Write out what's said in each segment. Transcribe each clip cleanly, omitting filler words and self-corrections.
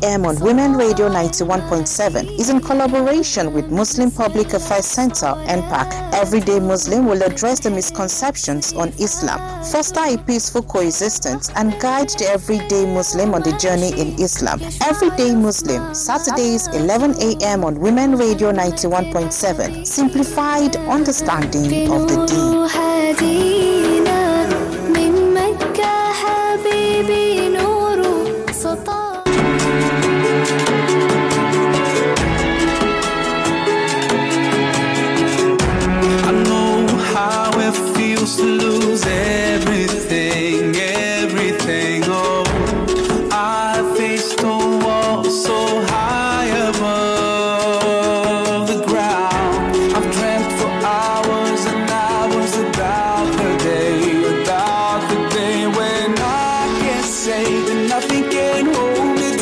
a.m. on Women Radio 91.7 is in collaboration with Muslim Public Affairs Center, NPAC. Everyday Muslim will address the misconceptions on Islam, foster a peaceful coexistence, and guide the everyday Muslim on the journey in Islam. Everyday Muslim, Saturdays 11 a.m. on Women Radio 91.7. Simplified understanding of the deen. To lose everything, oh, I faced a wall so high above the ground. I've dreamt for hours and hours about the day when I can't say that nothing can hold me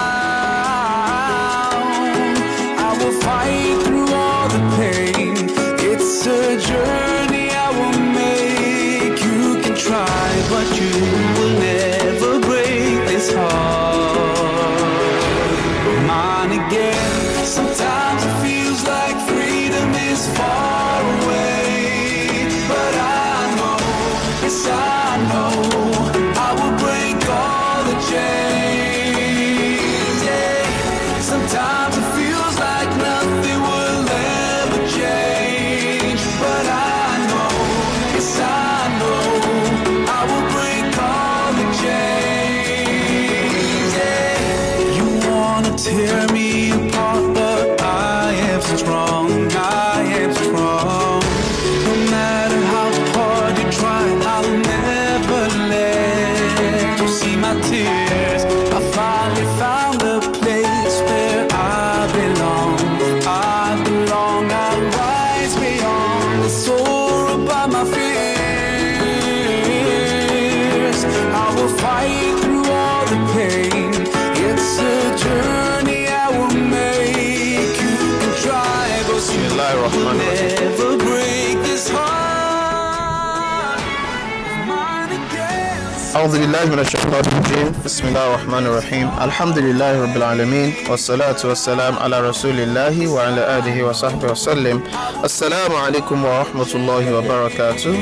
down. I will fight through all the pain. It's a journey I will make. You can try, but you will never break this heart of mine again. Sometimes it feels like freedom is far away, but I know, yes I know, I will break all the chains. Yeah. Sometimes it feels like nothing will ever change, but I know, yes I know, I will break all the chains. Yeah. You wanna tear me apart, but I am strong, I am strong. No matter how hard you try, I'll never let you see my tears. I finally found a place where I belong. I rise beyond the soar above my fears. I will fight through all the pain. It's a journey I will make. You can try, but you will never break this heart of mine again. أعوذ بالله من الشيطان الرجيم بسم الله الرحمن الرحيم الحمد لله رب العالمين والصلاة والسلام على رسول الله وعلى آله وصحبه وسلم. السلام عليكم ورحمة الله وبركاته.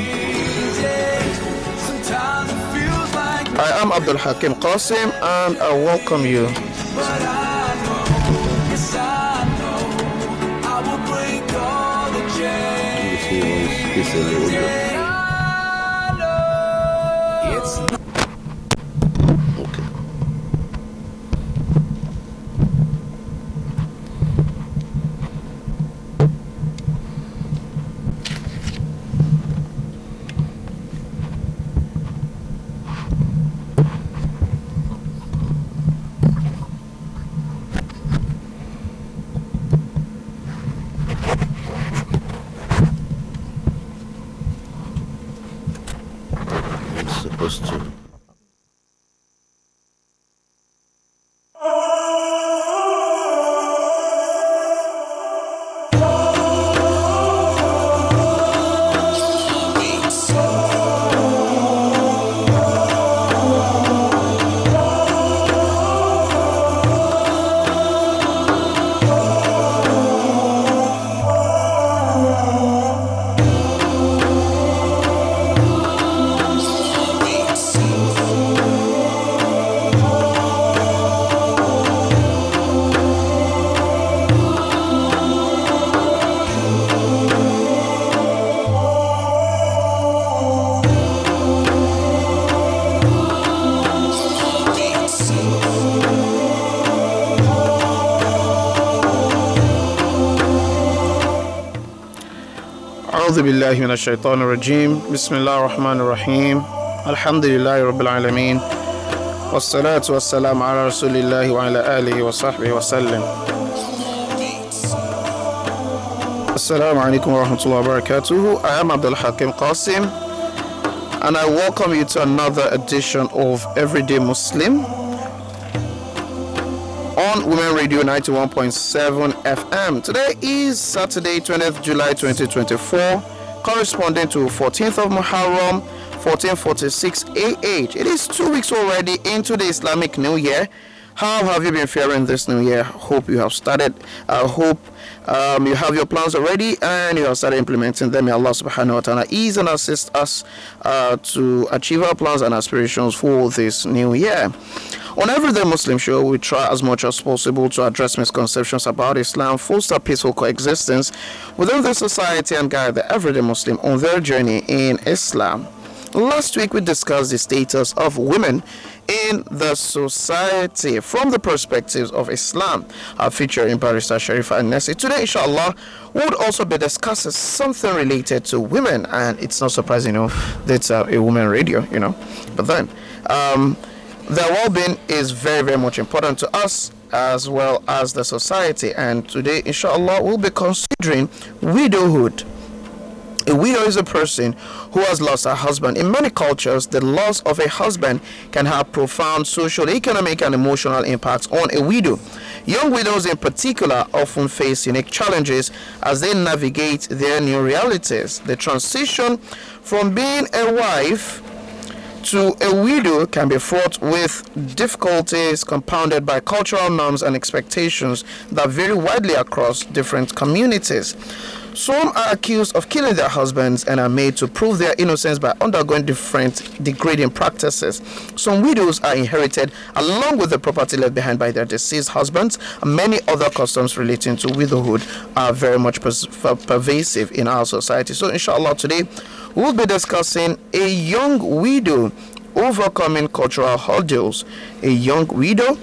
I am Abdul Hakim Qasim and I welcome you. Okay. I'm supposed to. أعوذ بالله من الشيطان الرجيم بسم الله الرحمن الرحيم الحمد لله رب العالمين والصلاة والسلام على رسول الله وعلى آله وصحبه وسلم. Assalamu alaikum wa rahmatullahi wa barakatuh. I am Abdul Hakim Qasim and I welcome you to another edition of Everyday Muslim on Women Radio 91.7 FM. Today is Saturday, 20th July 2024, corresponding to 14th of Muharram, 1446 AH. It is 2 weeks already into the Islamic New Year, How have you been faring this new year? Hope you have started. I hope you have your plans already and you have started implementing them. May Allah subhanahu wa ta'ala ease and assist us to achieve our plans and aspirations for this new year. On Everyday Muslim Show, we try as much as possible to address misconceptions about Islam, foster peaceful coexistence within the society, and guide the everyday Muslim on their journey in Islam. Last week, we discussed the status of women in the society from the perspectives of Islam, featuring Barrister Sharifa An-Nasi. Today, inshallah, we would also be discussing something related to women, and it's not surprising, that's a woman radio, But then, their well-being is very, very much important to us as well as the society. And today, inshallah, we'll be considering widowhood. A widow is a person who has lost her husband. In many cultures, the loss of a husband can have profound social, economic, and emotional impacts on a widow. Young widows in particular often face unique challenges as they navigate their new realities. The transition from being a wife to a widow can be fraught with difficulties compounded by cultural norms and expectations that vary widely across different communities. Some are accused of killing their husbands and are made to prove their innocence by undergoing different degrading practices. Some widows are inherited along with the property left behind by their deceased husbands. Many other customs relating to widowhood are very much pervasive in our society. So inshallah today we'll be discussing a young widow overcoming cultural hurdles. A young widow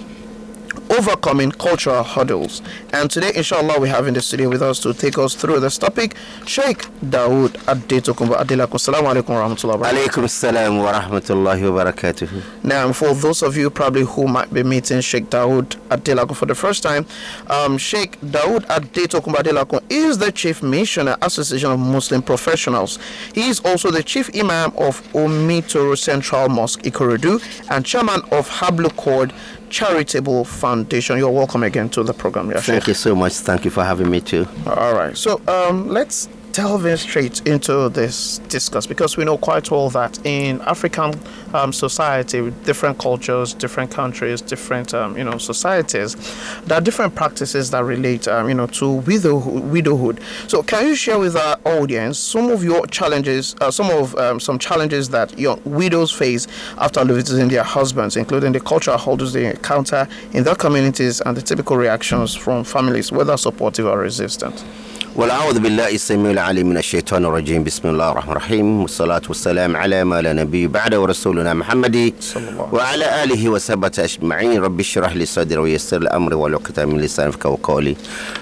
overcoming cultural hurdles. And today, inshallah, we have in the studio with us to take us through this topic, Sheikh Dawood Adetokunbo Adelakun. Assalamu alaikum wa rahmatullahi wa barakatuh. Alaikum assalam wa rahmatullahi wa barakatuh. Now, for those of you probably who might be meeting Sheikh Dawood Adelakun for the first time, Sheikh Dawood Adetokunbo Adelakun is the Chief Missioner, Association of Muslim Professionals. He is also the Chief Imam of Umitoro Central Mosque, Ikorodu, and Chairman of Hablu Cord Charitable Foundation. You're welcome again to the program. Thank you so much. Thank you for having me too. All right. So let's delve in straight into this discuss, because we know quite well that in African society, with different cultures, different countries, different societies, there are different practices that relate to widowhood. So can you share with our audience some of your challenges, some challenges that young widows face after losing their husbands, including the cultural hurdles they encounter in their communities and the typical reactions from families, whether supportive or resistant? والأعوذ بالله السميع العليم من الشيطان الرجيم بسم الله الرحمن الرحيم والصلاة والسلام على ما لا نبي بعد ورسولنا محمد وعلى آله وصحبه أجمعين رب اشرح لي صدري ويسر لي أمري واحلل عقدة من لساني يفقهوا قولي.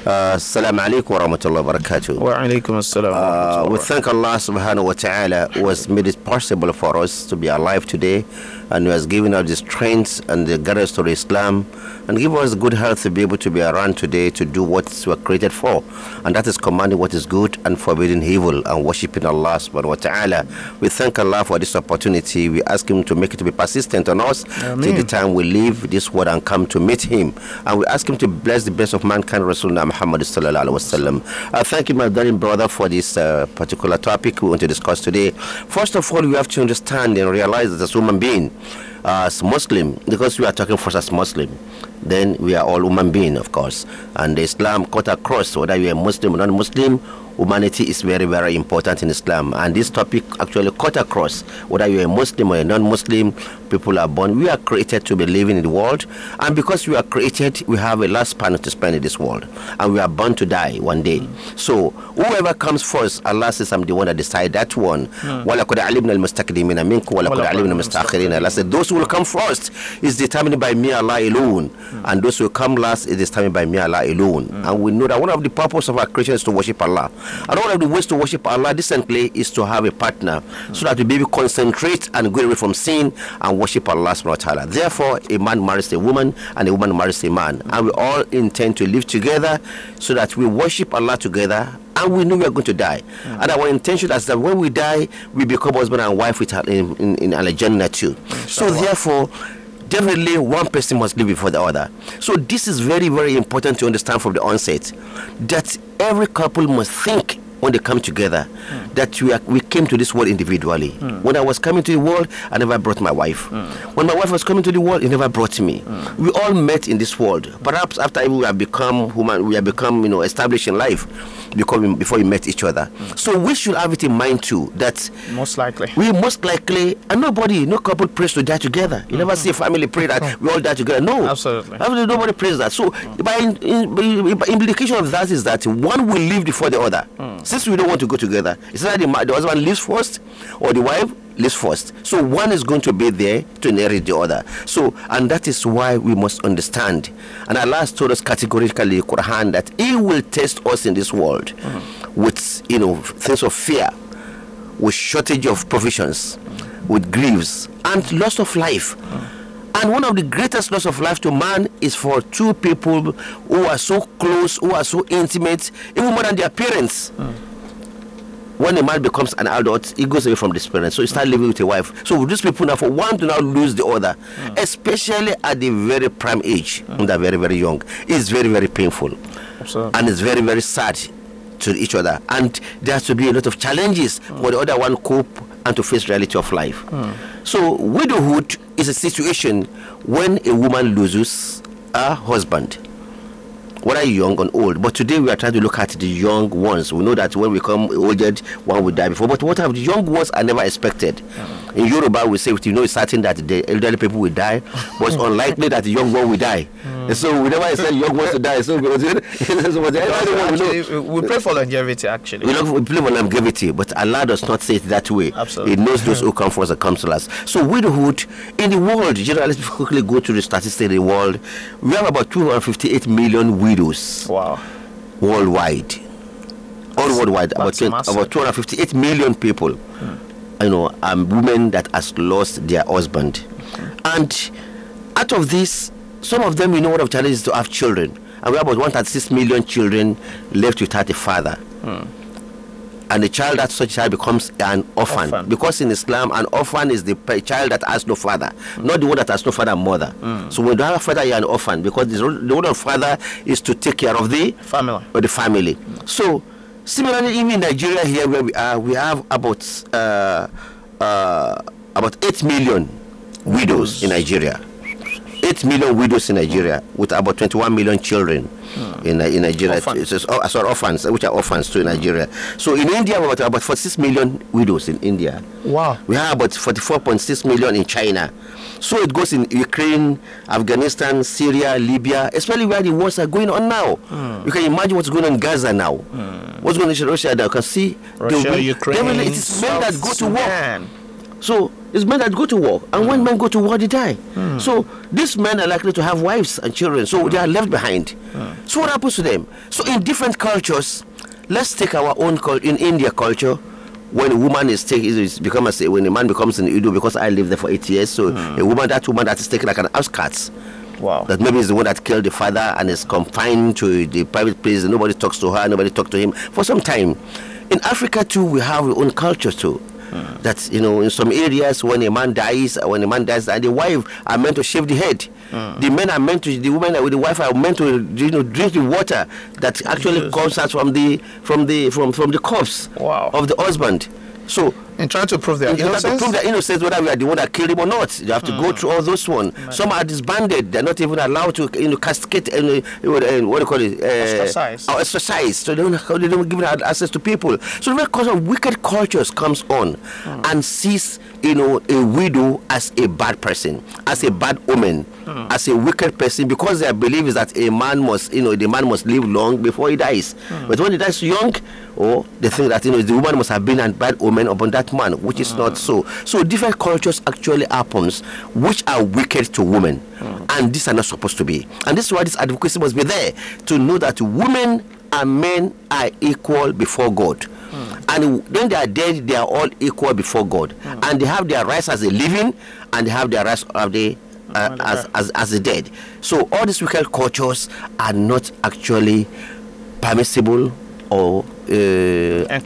السلام عليكم ورحمة الله وبركاته. وعليكم السلام. We thank Allah subhanahu wa ta'ala who has made it possible for us to be alive today, and who has given us the strength and the guidance to Islam, and give us good health to be able to be around today to do what we were created for, and that is commanding what is good and forbidding evil and worshiping Allah subhanahu wa ta'ala. We thank Allah for this opportunity. We ask Him to make it to be persistent on us till the time we leave this world and come to meet Him, and we ask Him to bless the best of mankind, Rasulullah Muhammad sallallahu alaihi wasallam. Thank you, my darling brother, for this particular topic we want to discuss today. First of all, we have to understand and realize that as a human being, as Muslim, because we are talking first as Muslim, then we are all human beings, of course, and Islam cut across whether you are Muslim or non-Muslim. Humanity is very, very important in Islam, and this topic actually cut across whether you are a Muslim or a non-Muslim. People are born, we are created to be living in the world, and because we are created, we have a last span to spend in this world, and we are born to die one day. So whoever comes first, Allah says, I'm the one that decide that one. وَلَقَدْ عَلِمْنَا الْمُسْتَقْدِمِينَ مِنْكُمْ وَلَقَدْ عَلِمْنَا الْمُسْتَأْخِرِينَ. Allah said those who will come first is determined by me, Allah alone, and those who will come last is determined by me, Allah alone. And we know that one of the purpose of our creation is to worship Allah, and one of the ways to worship Allah decently is to have a partner, so that we be able to concentrate and go away from sin and worship Allah subhanahu wa ta'ala. Therefore, a man marries a woman and a woman marries a man, and we all intend to live together so that we worship Allah together, and we know we are going to die. And our intention is that when we die, we become husband and wife in Al-Jannah too. So therefore, definitely one person must live before the other. So this is very, very important to understand from the onset, that every couple must think when they come together, that we came to this world individually. When I was coming to the world, I never brought my wife. When my wife was coming to the world, he never brought me. We all met in this world. Perhaps after we have become human, we have become, established in life before we met each other. So we should have it in mind too, that Most likely. and no couple prays to die together. You never see a family pray that we all die together. No, Absolutely. Nobody prays that. So by implication of that is that one will live before the other. Since we don't want to go together, it's either the husband lives first or the wife lives first. So one is going to be there to inherit the other. So, and that is why we must understand. And Allah has told us categorically in the Quran that He will test us in this world with things of fear, with shortage of provisions, with griefs and loss of life. And one of the greatest loss of life to man is for two people who are so close, who are so intimate, even more than their parents. When a man becomes an adult, he goes away from his parents, so he starts living with a wife. So these people now, for one to now lose the other, especially at the very prime age, when they're very, very young, it's very, very painful. Absolutely. And it's very, very sad to each other. And there has to be a lot of challenges for the other one cope and to face reality of life. So widowhood is a situation when a woman loses a husband, whether young or old. But today we are trying to look at the young ones. We know that when we come older, one will die before. But what have the young ones are never expected. In Yoruba, we say, it's certain that the elderly people will die, but it's unlikely that the young one will die. And so we never expect young ones to die. So we pray for longevity, actually. We pray for longevity, but Allah does not say it that way. Absolutely. He knows those who come first and come to last. So widowhood in the world, generally, let's quickly go to the statistics in the world. We have about 258 million widows. Wow. Worldwide. All worldwide, about 258 million people. Women that has lost their husband. And out of this, some of them, what of challenges to have children. And we have about 136 million children left without a father. And the child that such child becomes an orphan. Because in Islam, an orphan is the child that has no father, not the one that has no father and mother. So when you don't have a father, you're an orphan, because the role of father is to take care of the family. So similarly, even in Nigeria here where we have about 8 million widows in Nigeria. 8 million widows in Nigeria, with about 21 million children in Nigeria. Orphans, which are orphans too in Nigeria. So in India, we have about 46 million widows in India. Wow. We have about 44.6 million in China. So it goes in Ukraine, Afghanistan, Syria, Libya, especially where the wars are going on now. You can imagine what's going on in Gaza now. What's going on in Russia now? You can see Ukraine, it is men that go to war. So it's men that go to war, and when men go to war, they die. So these men are likely to have wives and children, so they are left behind. So what happens to them? So in different cultures, let's take our own culture. In India culture, when a woman when a man becomes an widow, because I lived there for 8 years, so that woman that is taken like an outcast. Wow. That maybe is the one that killed the father and is confined to the private place, and nobody talks to her, nobody talks to him for some time. In Africa too, we have our own culture too. That in some areas, when a man dies, and the wife are meant to shave the head. The women with the wife are meant to drink the water that actually comes out from the corpse of the husband. So in trying to prove their innocence, whether we are the one that killed him or not, you have to go through all those ones. Some are disbanded; they're not even allowed to castigate and what do you call it? Ostracize. So they don't give access to people. So the cause of wicked cultures comes on and sees a widow as a bad person, as a bad woman, as a wicked person, because their belief is that a man must live long before he dies. But when he dies young, they think that the woman must have been a bad woman upon that man, which is not so. So different cultures actually happens which are wicked to women, and these are not supposed to be. And this is why this advocacy must be there, to know that women and men are equal before God. And when they are dead, they are all equal before God, and they have their rights as a living, and they have their rights of the as the dead. So all these wicked cultures are not actually permissible or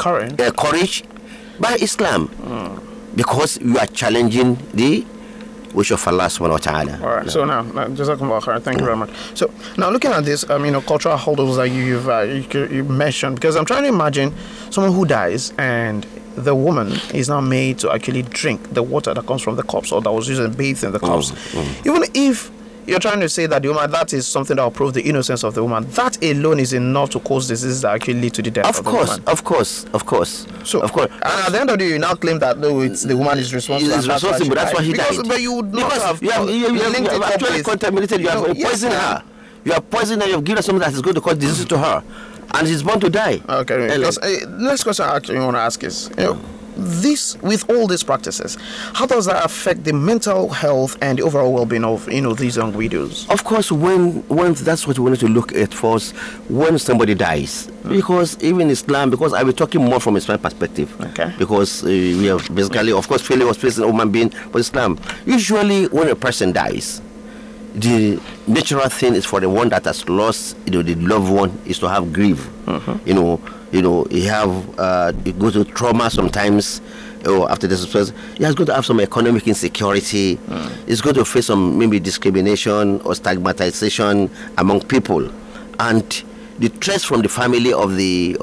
encouraged by Islam, because you are challenging the wish of Allah subhanahu wa ta'ala. All right. So now, Jazakumullah khair. Thank you very much. So now, looking at this, cultural hurdles that you've mentioned, because I'm trying to imagine someone who dies and the woman is now made to actually drink the water that comes from the corpse, or that was used to bathe in the corpse. Even if you're trying to say that the woman, that is something that will prove the innocence of the woman, that alone is enough to cause diseases that actually lead to the death of the woman. Of course. So, of course. And at the end of the day, you now claim that no, it's the woman is responsible. Is responsible, that's why he died. But you would not have. You have actually contaminated. You have poisoned her. You have poisoned her. You have given her something that is going to cause disease to her, and she's born to die. Okay. Because, next question I actually want to ask is, this, with all these practices, how does that affect the mental health and the overall well-being of these young widows? Of course, when that's what we wanted to look at first, when somebody dies, because even Islam, because I will talking more from Islam perspective, because we have basically, of course, failure was placed in a human being, but Islam, usually when a person dies, the natural thing is for the one that has lost, the loved one, is to have grief. He goes to trauma sometimes. After this, he has got to have some economic insecurity. He's going to face some maybe discrimination or stigmatization among people, and the threats from the family of the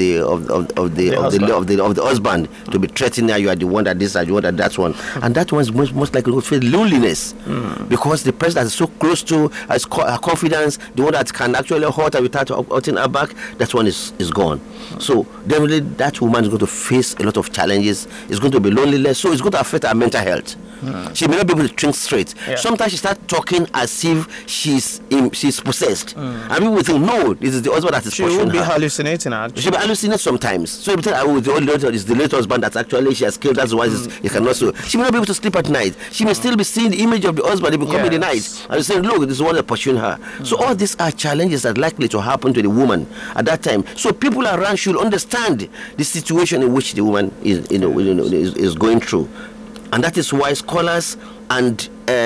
husband to be threatening that you are the one that this, you are the one that one, and that one is most likely to feel loneliness because the person that is so close to has confidence, the one that can actually hurt her without hurting her back, that one is gone. So definitely that woman is going to face a lot of challenges. It's going to be loneliness, so it's going to affect her mental health. She may not be able to think straight. Sometimes she starts talking as if she's possessed. And people will think, no, this is the husband that is pushing her. She will be hallucinating. She'll be hallucinating sometimes. So if you tell her, it's the late husband that actually she has killed, that's why he cannot. So she may not be able to sleep at night. She may still be seeing the image of the husband even come in the night and saying, look, this is what they're pursuing her. So all these are challenges that are likely to happen to the woman at that time. So people around should understand the situation in which the woman is going through. And that is why scholars and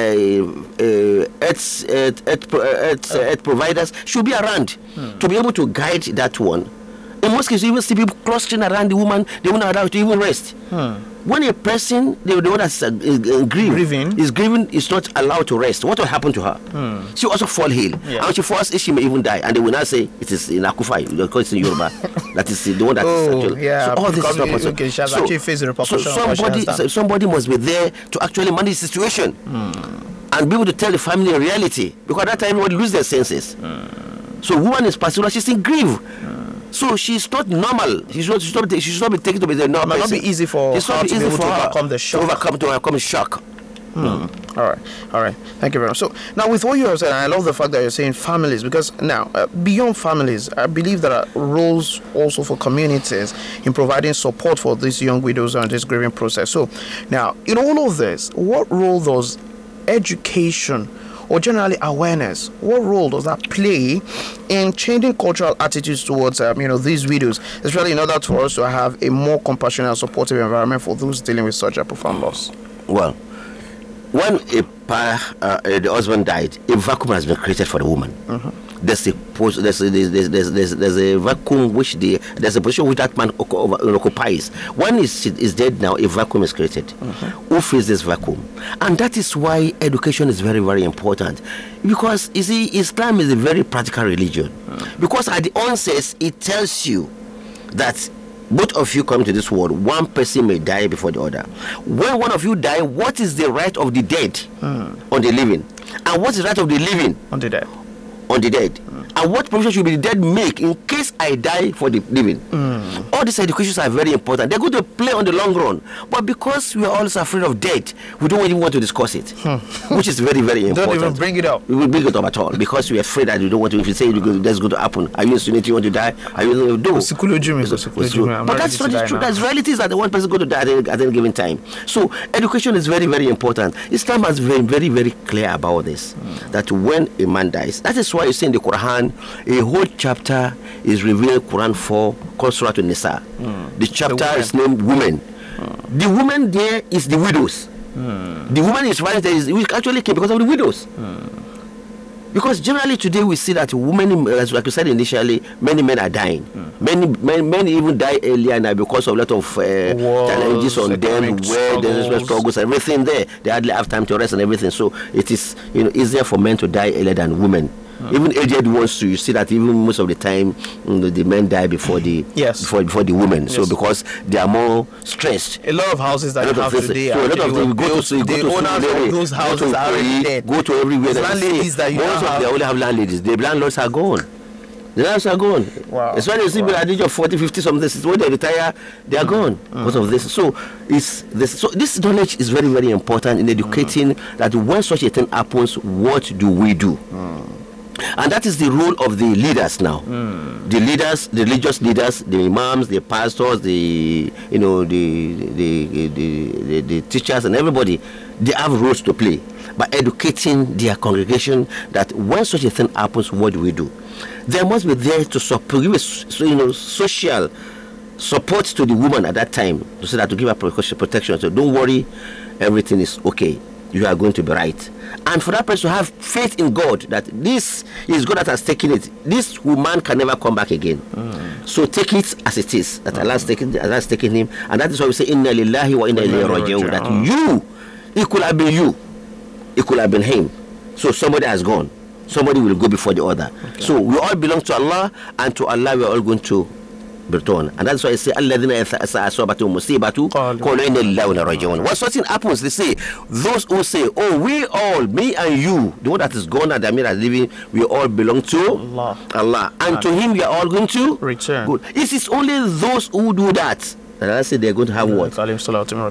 earth providers should be around to be able to guide that one. In most cases, you even see people clustering around the woman, they won't allow her to even rest. When a person, the one that's grieving, is not allowed to rest, what will happen to her? She also fall ill. And when she falls ill, she may even die. And they will not say it is in Akufai, because it's in Yoruba. That is the one that is actually. So all this is not possible. Okay, she has actually faced the repercussion. So somebody must be there to actually manage the situation and be able to tell the family the reality, because at that time everybody lose their senses. So woman is particular, she's in grief. So she's not normal. She should not be taken to be the normal. It might not be easy for her to be able to overcome the shock. To overcome the shock. All right. Thank you very much. So now, with what you have said, and I love the fact that you're saying families, because now beyond families, I believe there are roles also for communities in providing support for these young widows and this grieving process. So now, in all of this, what role does education or generally awareness, what role does that play in changing cultural attitudes towards these widows, especially in order for us to have a more compassionate and supportive environment for those dealing with such a profound loss? Well, when the husband died, a vacuum has been created for the woman. There's a vacuum which there's a position which that man occupies. When is dead now, a vacuum is created. Who fills this vacuum? And that is why education is very, very important. Because you see, Islam is a very practical religion. Because at the onset, it tells you that both of you come to this world, one person may die before the other. When one of you die, what is the right of the dead on the living? And what is the right of the living on the dead? And what provision should be the dead make in case I die for the living? All these educations are very important. They're going to play on the long run. But because we are always afraid of death, we don't even want to discuss it, which is very, very important. Don't even bring it up. We will bring it up at all because we are afraid that we don't want to. If you say that's going to happen, are you insinuating you want to die? Are you going to do? But that's not true. That's realities that the one person going to die at any given time. So education is very, very important. Islam has been very, very clear about this. That when a man dies, that is why you see in the Quran, a whole chapter is revealed, Quran 4, called Surah An-Nisa. The chapter is named Women. The woman there is the widows. The woman is right there, we actually came because of the widows. Because generally today we see that women, as like you said initially, many men are dying. Many men even die earlier now because of a lot of challenges on them, where there's struggles, everything there. They hardly have time to rest and everything. So it is easier for men to die earlier than women. Even aged ones too, you see that even most of the time the men die before the before the women. So because they are more stressed. A lot of houses that you have today, so a lot of them go to owners of those houses are already dead. Go to everywhere. Landladies that you have. They only have landladies. The landlords are gone. The landlords are gone. Wow. It's when you see people at the age of 40, 50 something. This is when they retire, they are gone because of this. So this knowledge is very, very important in educating that when such a thing happens, what do we do? And that is the role of the leaders now. The leaders, the religious leaders, the imams, the pastors, the teachers and everybody, they have roles to play by educating their congregation that when such a thing happens, what do we do? There must be there to support, social support to the woman at that time, to say that, to give her protection. So don't worry, everything is okay. You are going to be right. And for that person to have faith in God, that this is God that has taken it. This woman can never come back again. So take it as it is. That Allah has taken him. And that is why we say, Inna lillahi wa inna ilayhi raji'un. That it could have been you. It could have been him. So somebody has gone. Somebody will go before the other. Okay. So we all belong to Allah, and to Allah we are all going to return. And that's why I say, when something happens, they say, those who say, oh, we all, me and you, the one that is gone and the Amir is living, we all belong to Allah. And to him we are all going to return. Good. It is only those who do that. And I say they're going to have what? They are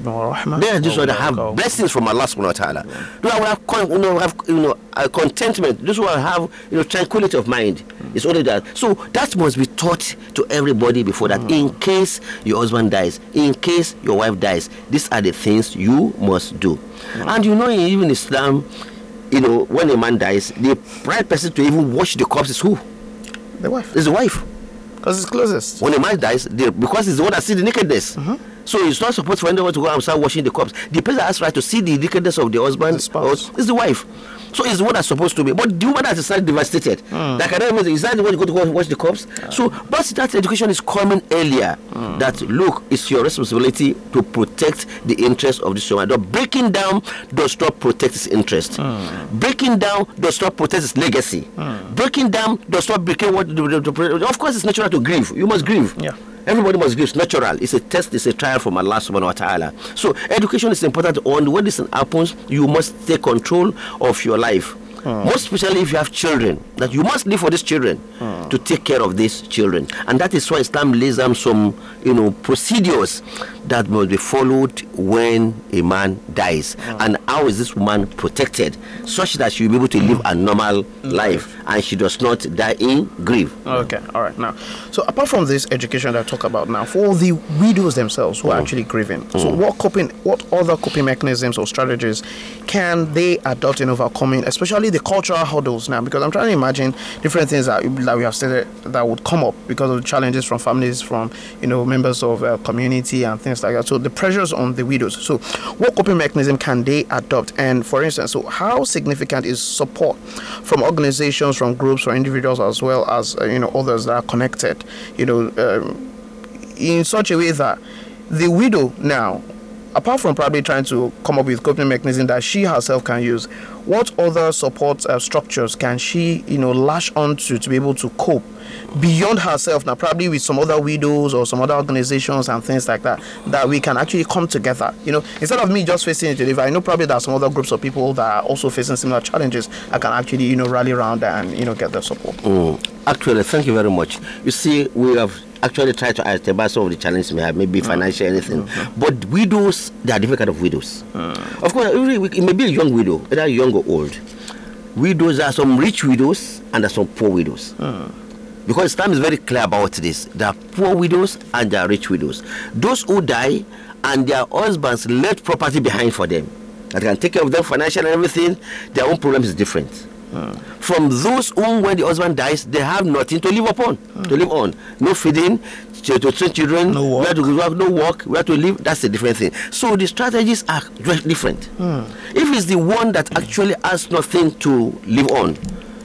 just going to have blessings from Allah subhanahu wa ta'ala. They will have contentment. Those who will have tranquility of mind. It's only that. So that must be taught to everybody before that. In case your husband dies, in case your wife dies, these are the things you must do. And even Islam, when a man dies, the right person to even wash the corpse is who? The wife. It's the wife. Because it's closest. When a man dies, because it's the one that sees the nakedness. So it's not supposed for anyone to go and start washing the corpse. The person that has right to see the nakedness of the husband is the wife. So it's the one that's supposed to be. But the woman that is devastated, that can never is that the one you go to wash the corpse? So, but that education is coming earlier. That look, it's your responsibility to protect the interest of this woman. Breaking down does not protect his interest. Breaking down does not protect his legacy. Breaking down does not break what. Of course, it's natural to grieve. You must grieve. Yeah. Everybody must grieve. It's natural. It's a test. It's a trial from Allah subhanahu wa ta'ala. So education is important. On when this happens, you must take control of your life. Most especially if you have children, that you must live for these children to take care of these children. And that is why Islam lays down some procedures that must be followed when a man dies. And how is this woman protected such that she will be able to live a normal life and she does not die in grief. Okay, all right. Now, so apart from this education that I talk about now, for the widows themselves who are actually grieving, so what other coping mechanisms or strategies can they adopt in overcoming, especially the cultural hurdles now? Because I'm trying to imagine different things that we have stated that would come up because of the challenges from families, from members of community and things like that. So the pressures on the widows. So what coping mechanism can they adopt? And for instance, so how significant is support from organizations, from groups, or individuals, as well as others that are connected, in such a way that the widow now, apart from probably trying to come up with coping mechanism that she herself can use, what other support structures can she lash onto to be able to cope beyond herself now, probably with some other widows or some other organizations and things like that, that we can actually come together, instead of me just facing it. If I know probably there are some other groups of people that are also facing similar challenges, I can actually rally around and get their support. Actually, thank you very much. You see, we have actually tried to identify some of the challenges we have, maybe financial, anything. But widows, there are different kind of widows. Of course, it may be a young widow, either young or old. Widows, there are some rich widows and there are some poor widows. Because Islam is very clear about this. There are poor widows and there are rich widows. Those who die and their husbands left property behind for them, that can take care of them financially and everything, their own problem is different. From those who, when the husband dies, they have nothing to live upon, to live on. No feeding, to train children, no work. No work, where to live, that's a different thing. So the strategies are different. If it's the one that actually has nothing to live on,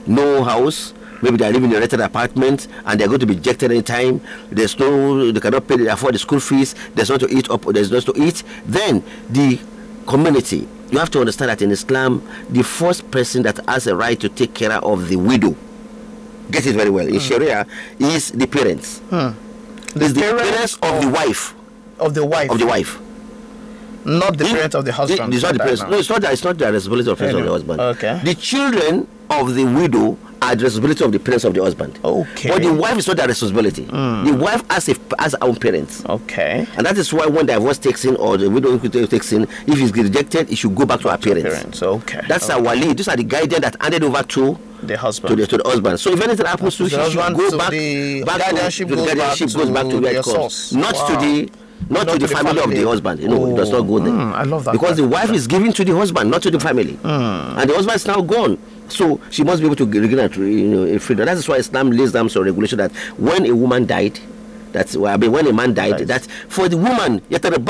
no house. Maybe they are living in a rented apartment and they're going to be ejected anytime. They cannot afford the school fees. There's not to eat up. There's not to eat. Then the community. You have to understand that in Islam, the first person that has a right to take care of the widow, get it very well, in Sharia, is the parents. The parents of the wife. Of the wife. Of the wife. Not the parents of the husband. It's not the parents. No, it's not the responsibility of the parents of the husband. Okay. The children of the widow are the responsibility of the parents of the husband. Okay. But the wife is not their responsibility. The wife has her own parents. Okay. And that is why when divorce takes in or the widow takes in, if he's rejected, it should go back to her parents. Okay. That's our wali. These are the guidance that handed over to the husband. To the husband. So if anything happens to her, she should go back. The guardianship goes back to where it comes. Not to the family of the husband. It does not go there. I love that. Because the wife is given to the husband, not to the family. And the husband is now gone. So she must be able to regain her freedom. That is why Islam lays down some regulation that when a woman died, when a man died, that for the woman,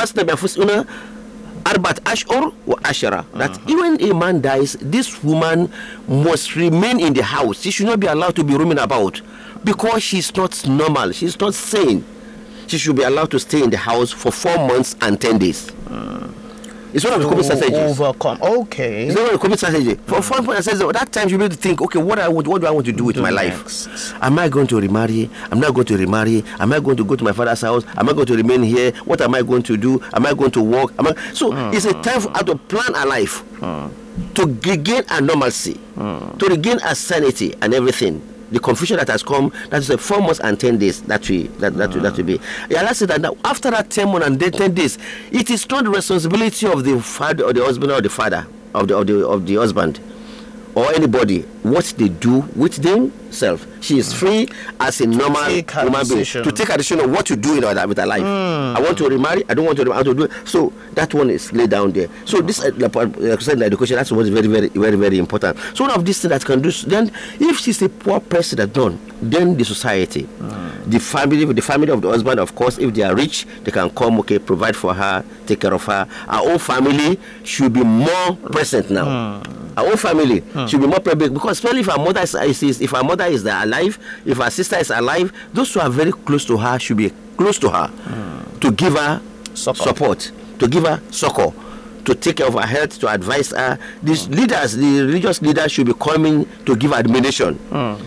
Arbat Ashur or Ashara, that even a man dies, this woman must remain in the house. She should not be allowed to be roaming about because she's not normal, she's not sane. She should be allowed to stay in the house for 4 months and 10 days. It's one of the COVID strategies. Overcome. Okay. It's one of the COVID strategies. For 4 months, at that time, you'll be able to think, okay, what do I want to do with my life? Am I going to remarry? I'm not going to remarry. Am I going to go to my father's house? Am I going to remain here? What am I going to do? Am I going to work? So it's a time for her to plan her life, to regain her normalcy, to regain her sanity and everything. The confusion that has come, that is 4 months and 10 days. That will be. Allah said that now, after that 10 months and 10 days, it is not the responsibility of the father or the husband or the father of the husband or anybody what they do with themselves. She is free as a normal human being to take a decision of what to do with her life. I want to remarry. I don't want to remarry. I want to do it. So that one is laid down there. So this education, that's what is very, very, very, very important. So one of these things that can do. Then, if she's a poor person that done, then the society, the family of the husband, of course, if they are rich, they can come, provide for her, take care of her. Our own family should be more present now. Our own family should be more present because especially if her mother is alive, if her sister is alive, those who are very close to her should be close to her to give her support, to give her succor, to take care of her health, to advise her. These leaders, the religious leaders, should be coming to give her admonition,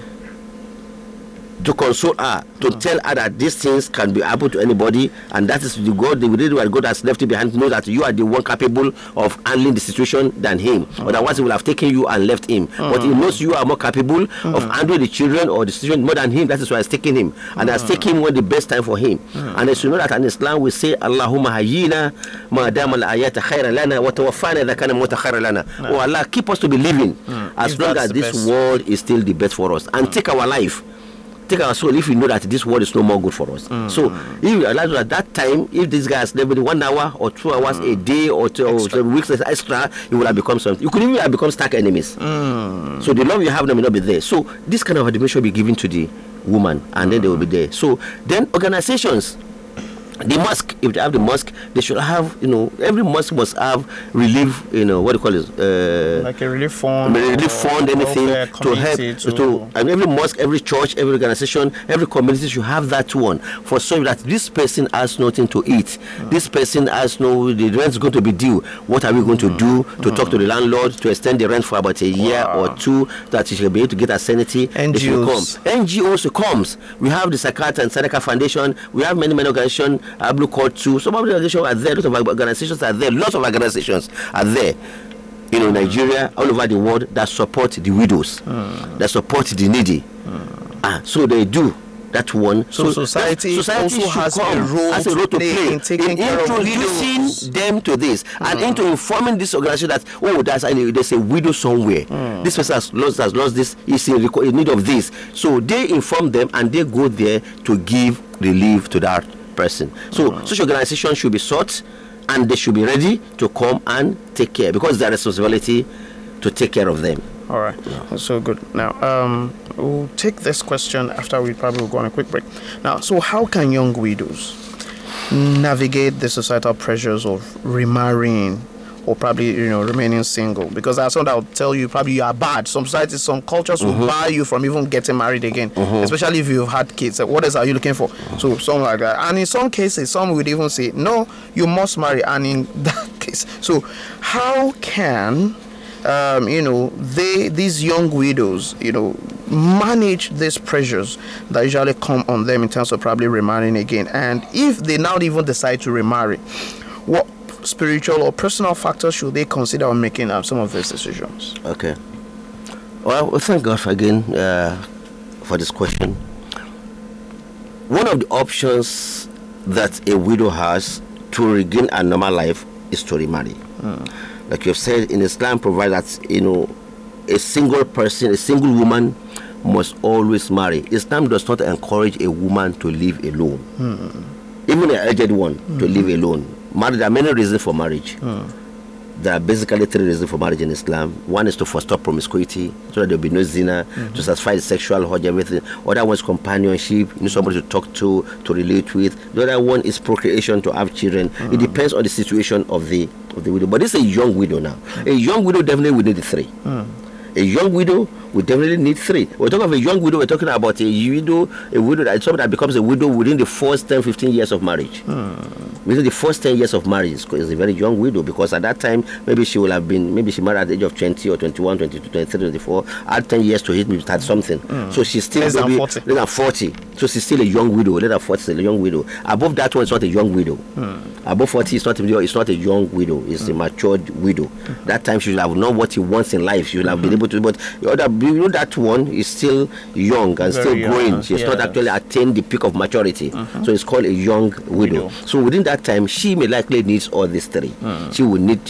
to console her, to tell her that these things can be able to anybody, and that is the really what God has left you behind. Know that you are the one capable of handling the situation than him. Otherwise, he will have taken you and left him. But he knows you are more capable of handling the children or the situation more than him. That is why he's taking him, and has taken him when the best time for him. And as you know that in Islam we say, Allahumma hayyina ma dama al-ayata khayran lana wa tawaffana idha kana mawta khayran lana. Oh Allah, keep us to be living as long as this world is still the best for us, and take our life. Take our soul if you know that this world is no more good for us. So if you realize at that time, if this guy has lived 1 hour or 2 hours a day or 2 weeks extra, you would have become something. You could even have become stark enemies. So the love you have them may not be there. So this kind of admission will be given to the woman, and then they will be there. So then organizations, the mosque, if they have the mosque, they should have, every mosque must have relief, what do you call it? Like a relief fund. Anything to help. And every mosque, every church, every organization, every community should have that one. For so that this person has nothing to eat. This person has the rent is going to be due. What are we going to do to talk to the landlord to extend the rent for about a year or two, that she should be able to get her sanity? NGOs comes. We have the Zakat and Sadaqah Foundation. We have many organizations. Blue Court too. Some of the organizations are there. Lots of organizations are there. Lots of organizations are there. Nigeria, all over the world, that support the widows, that support the needy. So they do that one. So society also has a role to play in taking care of introducing them to this and into informing this organization that there's a widow somewhere. This person has lost this. Is in need of this. So they inform them and they go there to give relief to that person. So such organizations should be sought, and they should be ready to come and take care, because their responsibility to take care of them. All right, that's so good. Now, we'll take this question after we probably will go on a quick break. Now, so how can young widows navigate the societal pressures of remarrying or probably remaining single, because that's something that will tell you probably you are bad. Some societies, some cultures will bar you from even getting married again, especially if you've had kids. Like, what else are you looking for? So something like that. And in some cases, some would even say no, you must marry. And in that case, so how can these young widows manage these pressures that usually come on them in terms of probably remarrying again? And if they now even decide to remarry, what spiritual or personal factors should they consider when making some of these decisions? Okay. Well, thank God again for this question. One of the options that a widow has to regain a normal life is to remarry. Like you've said, in Islam, provide that a single person, a single woman must always marry. Islam does not encourage a woman to live alone, even an aged one to live alone. There are many reasons for marriage. There are basically 3 reasons for marriage in Islam. One is to foster promiscuity, so that there will be no zina, to satisfy the sexual urge, everything. Other one is companionship, you need somebody to talk to relate with. The other one is procreation, to have children. It depends on the situation of the widow. But this is a young widow now. A young widow definitely will need the 3. A young widow we definitely need 3. We're talking of a young widow, we're talking about a widow that somebody that becomes a widow within the first 10, 15 years of marriage. Within the first 10 years of marriage is a very young widow, because at that time maybe she will have been, maybe she married at the age of 20 or 21, 22, 23, 24, add 10 years to hit me at something. So she's still less than 40. So she's still a young widow. Less than 40 is a young widow. Above that one is not a young widow. Above 40 is not a young widow. It's a matured widow. That time she will have known what she wants in life. She will have been able to, but that one is still young and still growing. She's not actually attained the peak of maturity. So it's called a young widow. So within that time, she may likely needs all these 3. She will need,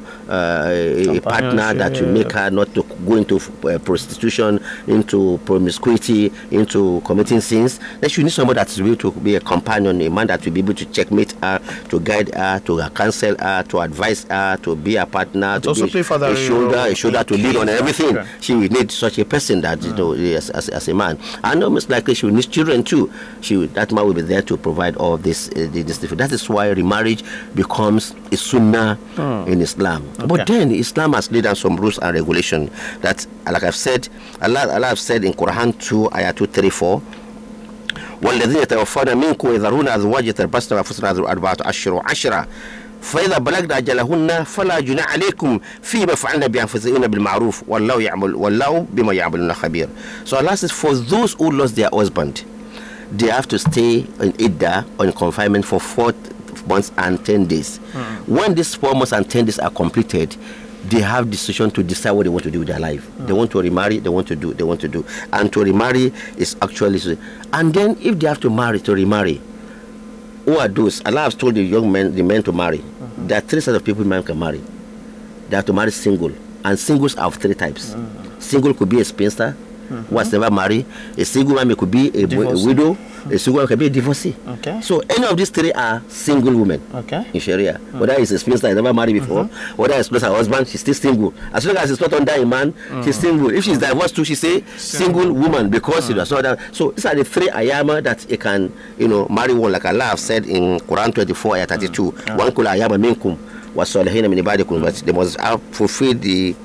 a partner that will make her not to go into prostitution, into promiscuity, into committing sins. Then she needs somebody that is able to be a companion, a man that will be able to checkmate her, to guide her, to counsel her, to advise her, to be a partner, to be a shoulder to lead on everything. She will need such a person that as a man. And most likely she will need children too. That man will be there to provide all this. That is why remarriage becomes a sunnah in Islam. But then Islam has laid down some rules and regulations that, like I've said, Allah have said in Quran 2 ayah 234, والذين يتوفون منكم ويذرون أزواجا يتربصن بأنفسهن أربعة أشهر وعشرة فإذا بلغن أجلهن فلا جناح عليكم فيما فعلن بأنفسهن بالمعروف والله بما يعملون خبير. So Allah says, for those who lost their husband, they have to stay in Iddah or in confinement for 4 months and 10 days. When these 4 months and 10 days are completed, they have decision to decide what they want to do with their life. They want to remarry, they want to do. And to remarry is actually, and then if they have to marry, to remarry, who are those? Allah has told the young men, the men to marry. There are 3 sets of people men can marry. They have to marry single, and singles are of 3 types. Single could be a spinster who has never married. A single woman could be a widow. A single woman can be a divorcee. So any of these 3 are single women in Sharia. Whether it's a spinster that never married before, whether it's not her husband, she's still single. As long as it's not under a man, she's single. If she's divorced too, she's a single woman, because it was not that. So these are the 3 ayama that you can, marry one, like Allah have said in Quran 24 ayah 32. One kul ayama minkum wa salihina min ibadikum, but they must fulfill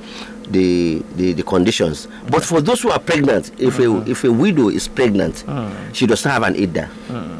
the conditions. But for those who are pregnant, if a widow is pregnant, she does not have an iddah.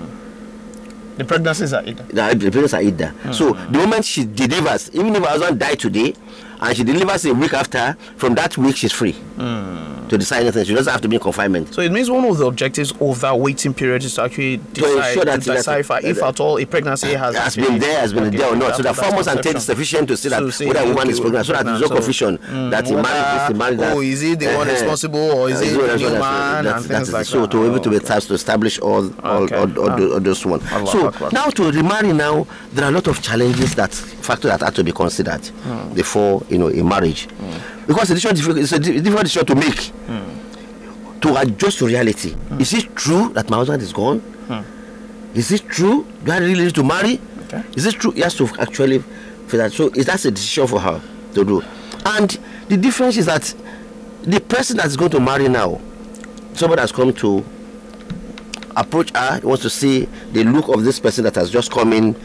The pregnancies are iddah. The pregnancies are iddah. So the moment she delivers, even if her husband died today, and she delivers a week after, from that week she's free to decide anything. She doesn't have to be in confinement. So it means one of the objectives of that waiting period is to actually decipher if at all a pregnancy has been there or not. So the 4 months and 10 is sufficient to see that whether a woman is pregnant, so that there's no confusion that the man is is he the one responsible, or is it the new man, and things like that. So to be able to be tasked to establish all those ones. So now to remarry now, there are a lot of challenges, factors that have to be considered before a marriage, because it's a difficult decision to make, to adjust to reality. Is it true that my husband is gone? Is it true? Do I really need to marry? Is it true? He has to actually feel that. So that's a decision for her to do. And the difference is that the person that's going to marry now, somebody has come to approach her, wants to see the look of this person that has just come in,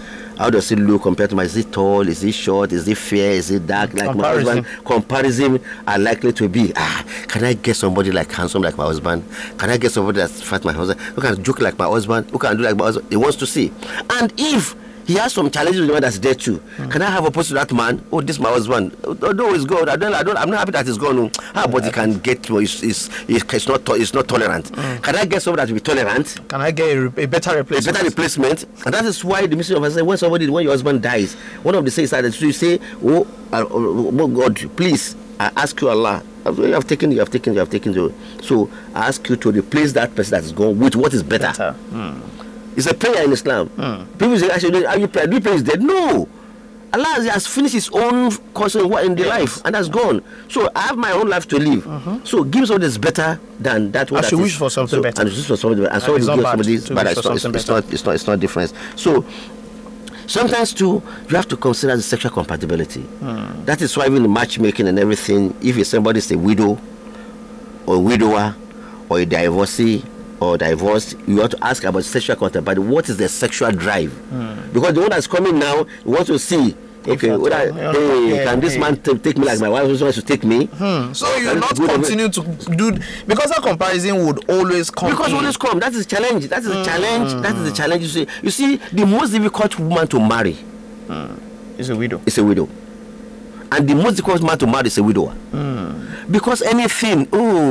How does he look compared to my? Is he tall? Is he short? Is he fair? Is he dark? Like my husband? Comparison are likely to be. Can I get somebody like handsome like my husband? Can I get somebody that's fat my husband? Who can joke like my husband? Who can do like my husband? He wants to see. And if he has some challenges with the man that's there too. Can I have a post to that man? Oh, this is my husband. No, he's gone. I'm not happy that he's gone. But he can get. He's not tolerant. Can I get somebody that will be tolerant? Can I get a better replacement? A better replacement. And that is why the mission of us say when your husband dies, one of the says that you say, oh God, please, I ask you, Allah. You have taken. So I ask you to replace that person that is gone with what is better. It's a prayer in Islam. People say, actually, are you praying? Do you pray is dead? No. Allah has finished his own course in the life and has gone. So I have my own life to live. So give something that's better than that one. I should wish for something better. And wish for something better. And so it's not different. So sometimes too, you have to consider the sexual compatibility. That is why even the matchmaking and everything, if somebody is a widow or a widower or a divorcee or divorced, you have to ask about sexual compatibility. What is the sexual drive? Because the one that's coming now wants to see, okay, can this man take me like my wife wants to take me? So you not continue to do, because that comparison would always come. That is a challenge. That is a challenge. That is the challenge. You see, the most difficult woman to marry is a widow. And the most difficult man to marry is a widower. Because anything,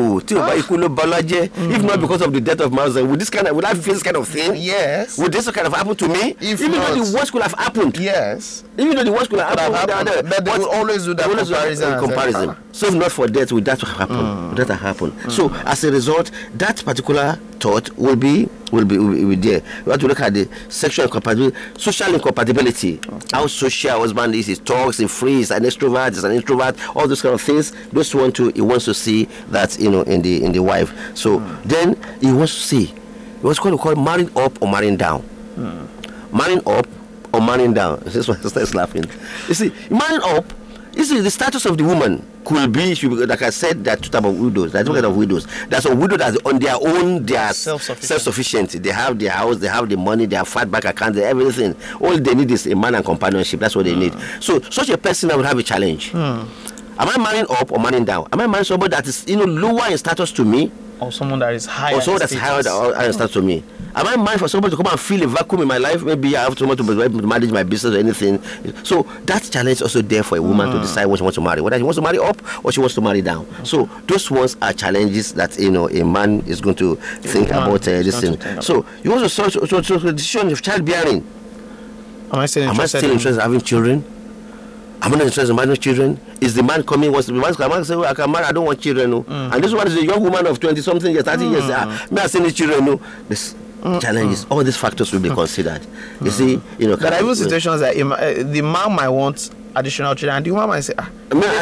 if not because of the death of my husband, would I face this kind of thing? Yes. Would this kind of happen to me? Even though the worst could have happened. Yes. Even though the worst could have happened. But they will always do that comparison. So if not for death, would that happen? So as a result, that particular thought will be there. We have to look at the sexual incompatibility, social incompatibility. How social husband is, he talks, he free, he's an extrovert, he's an introvert, all those kind of things. Those he wants to see that in the wife. So then he wants to see what's called marrying up or marrying down. Marrying up or marrying down. This one starts laughing. You see, marrying up, you see, the status of the woman could be, like I said, there are two types of widows. There are two kinds of widows. There's a widow that's on their own, they are self-sufficient. They have their house, they have the money, they have fat bank account, everything. All they need is a man and companionship. That's what they need. So such a person will have a challenge. Am I marrying up or marrying down? Am I marrying somebody that is lower in status to me? Or someone that is higher in status to me? Am I marrying for somebody to come and fill a vacuum in my life? Maybe I have someone to manage my business or anything. So that challenge is also there for a woman to decide what she wants to marry. Whether she wants to marry up or she wants to marry down. So those ones are challenges that a man is going to think about this thing. So you also saw the decision of childbearing. Am I still interested in having children? I'm not interested in marrying children. Is the man coming? Wants to be man say, I can marry, I don't want children. And this one is a young woman of 20-something years, 30 years. May I see any children? This challenges, all these factors will be considered. You see, there are even situations that the man might want additional children, and the woman might say, I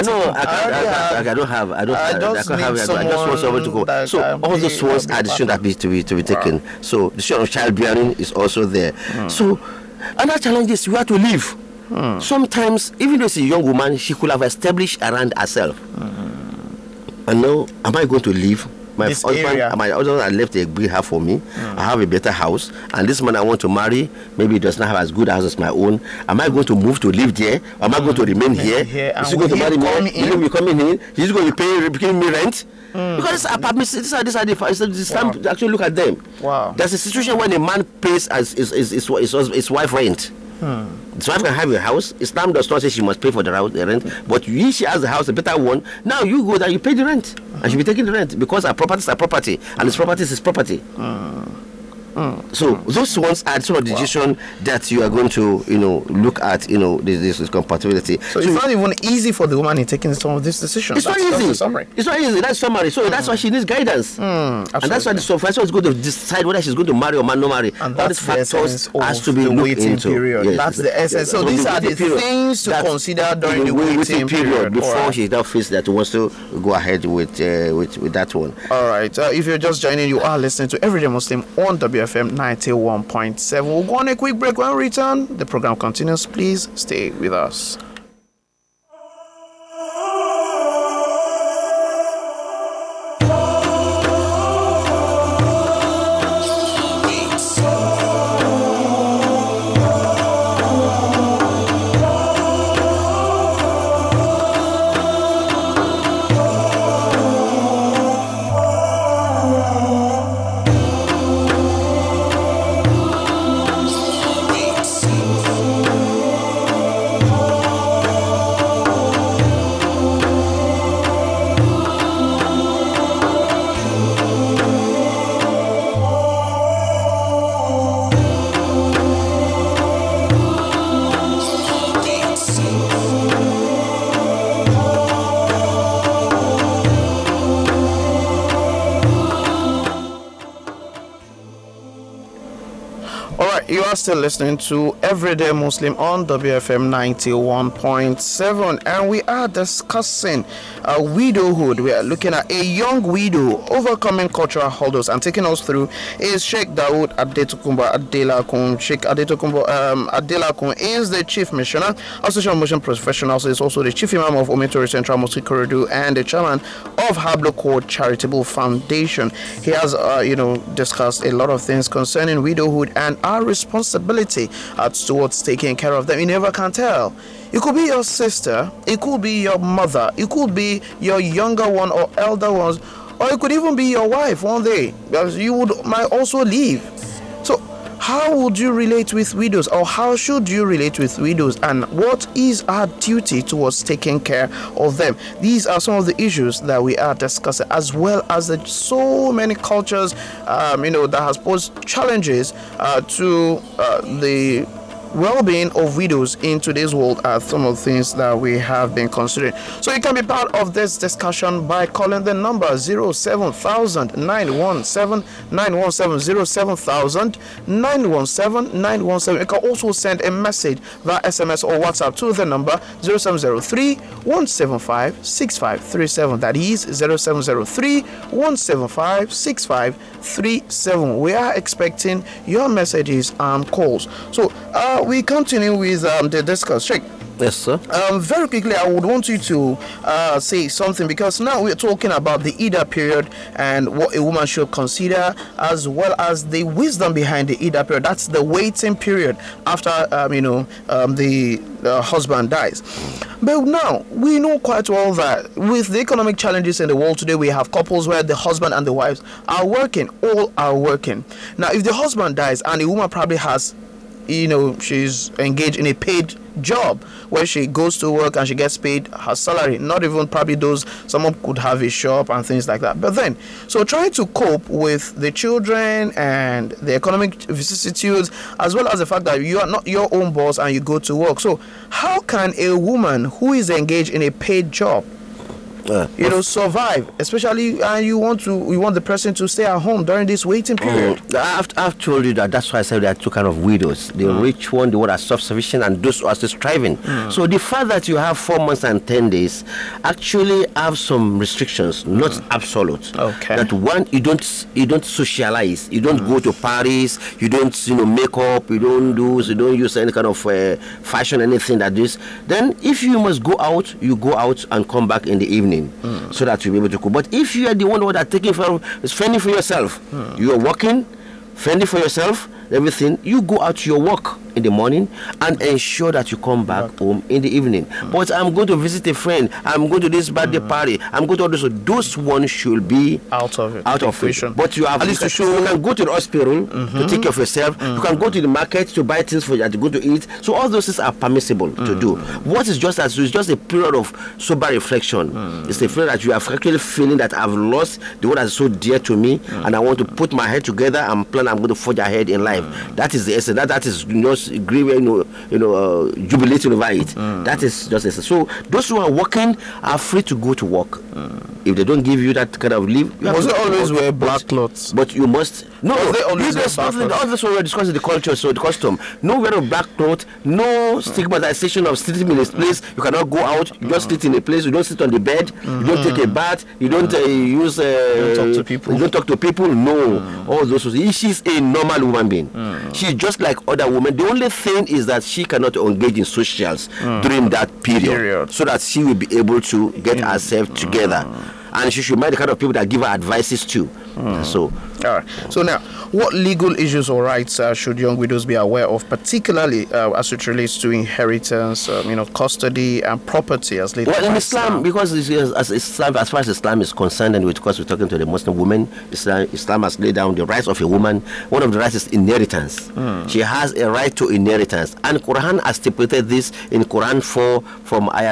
don't have. I just want someone to go. So all those ones are decisions that to be taken. So the decision of childbearing is also there. So another challenge is you have to live. Sometimes, even though it's a young woman, she could have established around herself. And now, am I going to leave? My husband has left a big house for me. I have a better house. And this man I want to marry, maybe he does not have as good a house as my own. Am I going to move to live there? Or am I going to remain here? Is he going to marry me? He will be coming in. He's going to pay me rent. Because these apartments, these are the actually look at them. Wow. There's a situation when a man pays as his wife rent. His wife can have a house. Islam does not say she must pay for the rent, but if she has a house, a better one, now you go there, you pay the rent, and she'll be taking the rent because her property is her property, and his property is his property. So those ones are some of the decisions that you are going to, look at, this compatibility. So it's not even easy for the woman in taking some of these decisions. It's not easy. It's not easy. That's summary. So that's why she needs guidance. And that's why the supervisor is going to decide whether she's going to marry or not marry. And all these factors has to be looked into. Yes. That's the essence. So these are the things to consider during the waiting period before she now feels that she wants to go ahead with that one. All right. If you're just joining, you are listening to Everyday Muslim on WFM 91.7. We'll go on a quick break. When we return, the program continues. Please stay with us. All right, you are still listening to Everyday Muslim on WFM 91.7, and we are discussing widowhood. We are looking at a young widow overcoming cultural hurdles, and taking us through is Sheikh Dawood Adetokunbo Adelakun. Sheikh Adetokunbo Adelakun is the Chief Missioner, Association of Muslim Professionals. He is also the Chief Imam of Omitori Central Mosque Ikorodu and the Chairman of Hablo Court Charitable Foundation. He has, discussed a lot of things concerning widowhood and our responsibility towards taking care of them. You never can tell. It could be your sister, it could be your mother, it could be your younger one or elder ones, or it could even be your wife one day, because might also leave. So how would you relate with widows, or how should you relate with widows, and what is our duty towards taking care of them? These are some of the issues that we are discussing, as well as so many cultures that has posed challenges to the well-being of widows in today's world are some of the things that we have been considering. So you can be part of this discussion by calling the number 07000 917 917 07000 917 917. You can also send a message via SMS or WhatsApp to the number 0703 175 6537. That is 0703 175 6537. We are expecting your messages and calls. So we continue with the discussion. Yes, sir. Very quickly, I would want you to say something, because now we're talking about the Ida period and what a woman should consider, as well as the wisdom behind the Ida period. That's the waiting period after the husband dies. But now we know quite well that with the economic challenges in the world today, we have couples where the husband and the wives are working, all are working. Now, if the husband dies and the woman probably has, she's engaged in a paid job where she goes to work and she gets paid her salary, not even probably someone could have a shop and things like that. But then, so trying to cope with the children and the economic vicissitudes, as well as the fact that you are not your own boss and you go to work. So how can a woman who is engaged in a paid job survive, especially you want the person to stay at home during this waiting period? I've told you that's why I said there are two kind of widows: the rich one, the one that's self-sufficient, and those who are still striving. So the fact that you have 4 months and 10 days actually have some restrictions, not absolute. Okay. That one, you don't socialize, you don't go to parties, you don't make up, you don't use any kind of fashion, anything like this. Then if you must go out, you go out and come back in the evening. So that you'll be able to cook. But if you are the one who are taking fending for yourself, you are working, fending for yourself, everything, you go out to your work in the morning and ensure that you come back home in the evening. But I'm going to visit a friend, I'm going to this birthday party, I'm going to all this. So those ones should be out of it. But you have at least to show you can go to the hospital to take care of yourself. You can go to the market to buy things for you to go to eat. So all those things are permissible to do. What is just it's just a period of sober reflection. It's a period that you are actually feeling that I've lost the one that's so dear to me, and I want to put my head together and plan I'm going to forge ahead in life. That is the essence. That is grieving, jubilating over it. That is just essence. So those who are working are free to go to work. If they don't give you that kind of leave, you must always wear black clothes. But you must they always wear black clothes. All this we're discussing the culture, so the custom. No wearing of black clothes, no stigmatization of sitting in a place. You cannot go out. You just sit in a place. You don't sit on the bed. You don't take a bath. You don't use. You don't talk to people. You don't talk to people. No, all those. She's a normal human being. She's just like other women. The only thing is that she cannot engage in socials during that period, so that she will be able to get herself together. And she should mind the kind of people that give her advices too. So, all right. So now, what legal issues or rights should young widows be aware of, particularly as it relates to inheritance, custody and property as later? Well, in Islam, because as far as Islam is concerned, and because we're talking to the Muslim woman, Islam has laid down the rights of a woman. One of the rights is inheritance. She has a right to inheritance, and Quran has stipulated this in Quran 4 from ayah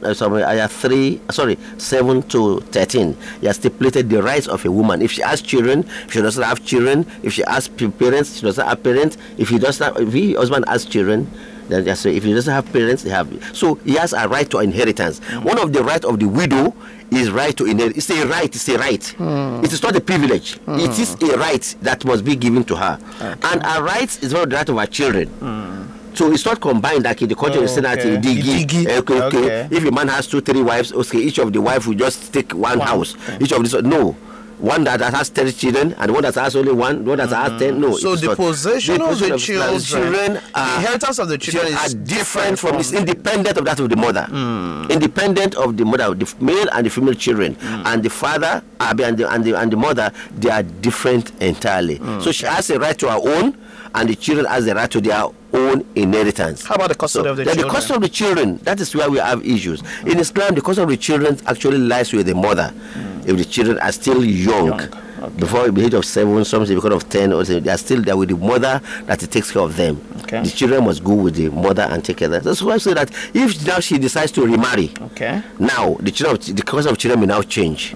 7 to 13. He has stipulated the rights of a woman. If she has children, if she doesn't have children, if she has parents, she doesn't have parents. If her husband has children, then if he doesn't have parents, they have. So he has a right to inheritance. One of the rights of the widow his right to inherit. It's a right. It's a right. It is not a privilege. It is a right that must be given to her. Okay. And her right is not the right of her children. So it's not combined like in the country okay. If a man has 2-3 wives, okay, each of the wife will just take one house. Each of this, no. One that has 30 children and one that has only one that has 10. No. So the possession of the children, the inheritance of the children are different from. It's independent of that of the mother. Independent of the mother, the male and the female children, and the father and the mother, they are different entirely. So she has a right to her own, and the children has a right to their own inheritance. How about the custody of the children? The custody of the children, that is where we have issues. In Islam, the custody of the children actually lies with the mother. If the children are still young. Okay. Before the age of 7, some say because of 10, or they are still there with the mother that takes care of them. Okay. The children must go with the mother and take care of them. That's why I say that if now she decides to remarry, now the custody of children may now change.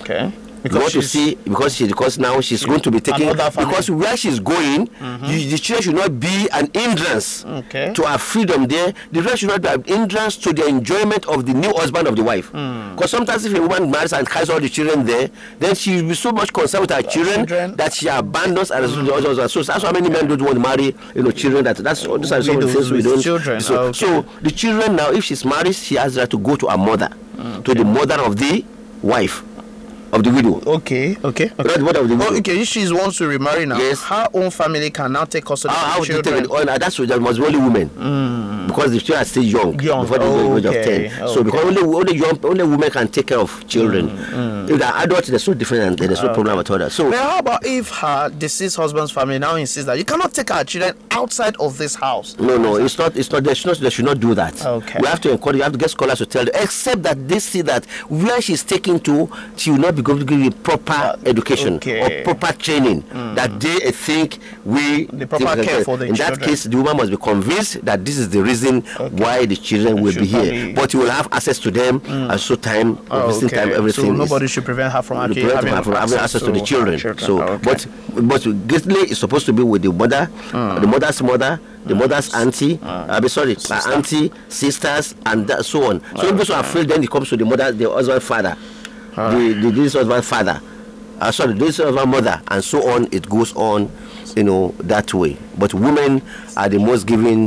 Because now she's going to be taking, because where she's going, the children should not be an hindrance to her freedom there. The children should not be an hindrance to the enjoyment of the new husband of the wife. Because sometimes if a woman marries and has all the children there, then she will be so much concerned with her children that she abandons her husband. So that's why many men don't want to marry children. Those are some of the things we don't. So the children now, if she's married, she has to go to her mother, to the mother of the wife. Of the widow. Okay. Not the mother of the widow. If she wants to remarry now, her own family can now take custody of the children. That's what there must be only women. Because the children are still young. Before the age of 10. So because only women can take care of children. If they're adults, there's no difference and there's no problem at all. So how about if her deceased husband's family now insists that you cannot take our children outside of this house? No, it's not. They should not do that. Okay. We have to encourage. You have to get scholars to tell them, except that they see that where she's taken to, she will not be going to give you proper education or proper training that they think the proper care for the children. In that case, the woman must be convinced that this is the reason why the children will be here. But you will have access to them and so time, visiting time, everything. So nobody should prevent her from having access to the children. So, but greatly is supposed to be with the mother, the mother's mother, the mother's auntie, auntie, sisters, and so on. So if those are afraid, then it comes to the mother, the husband's father. This husband's father, this husband's mother, and so on. It goes on, that way. But women are the most given,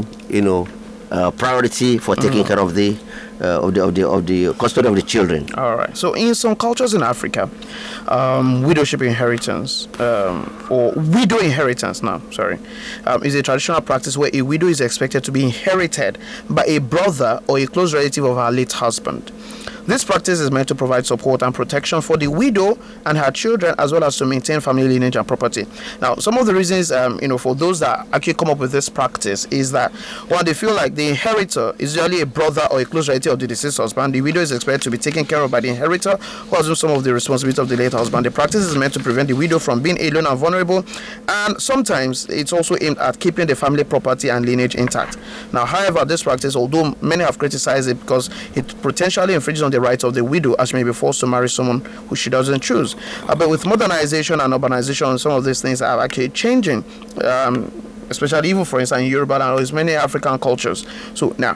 priority for taking care of the custody of the children. All right. So in some cultures in Africa, widowship inheritance or widow inheritance is a traditional practice where a widow is expected to be inherited by a brother or a close relative of her late husband. This practice is meant to provide support and protection for the widow and her children, as well as to maintain family lineage and property. Now, some of the reasons, for those that actually come up with this practice is that, one, they feel like the inheritor is usually a brother or a close relative of the deceased husband. The widow is expected to be taken care of by the inheritor, who assumes some of the responsibility of the late husband. The practice is meant to prevent the widow from being alone and vulnerable, and sometimes it's also aimed at keeping the family property and lineage intact. Now, however, this practice, although many have criticized it because it potentially infringes on the rights of the widow, as she may be forced to marry someone who she doesn't choose. But with modernization and urbanization, some of these things are actually changing, especially even, for instance, in Yoruba and as many African cultures. So now,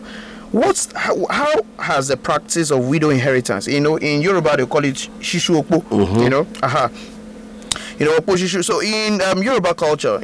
how has the practice of widow inheritance? In Yoruba they call it shishu okpo. So in Yoruba culture,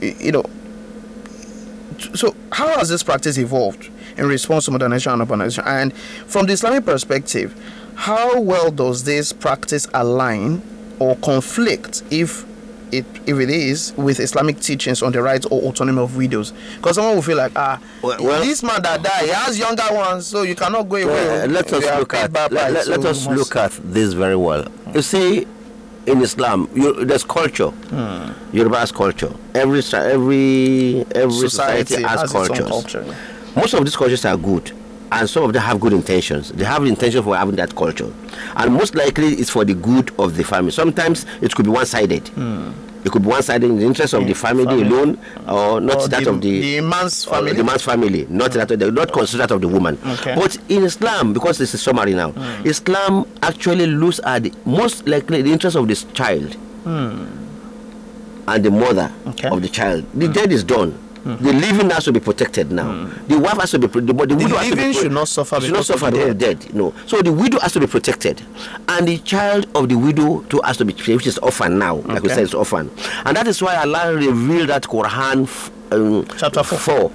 so how has this practice evolved in response to modernization and urbanization? And from the Islamic perspective, how well does this practice align or conflict, if it is, with Islamic teachings on the rights or autonomy of widows? Because someone will feel like, this man that died, he has younger ones, so you cannot go away. Let us look at this very well. You see, in Islam, there's culture. Yoruba has culture. Every society has cultures. Culture. Most of these cultures are good, and some of them have good intentions. They have intention for having that culture, and most likely it's for the good of the family. Sometimes it could be one-sided. It could be one-sided in the interest of the family alone, or not or that of the man's family. The man's family, not that of not consider that of the woman. But in Islam, because this is summary now, Islam actually looks at most likely the interest of this child and the mother of the child. The deed is done. The living has to be protected now. The wife has to be the widow has to be should not suffer. Should not suffer the dead. No. So the widow has to be protected, and the child of the widow too has to be, which is orphan now. Like we said, it's orphan, and that is why Allah revealed that Quran chapter 4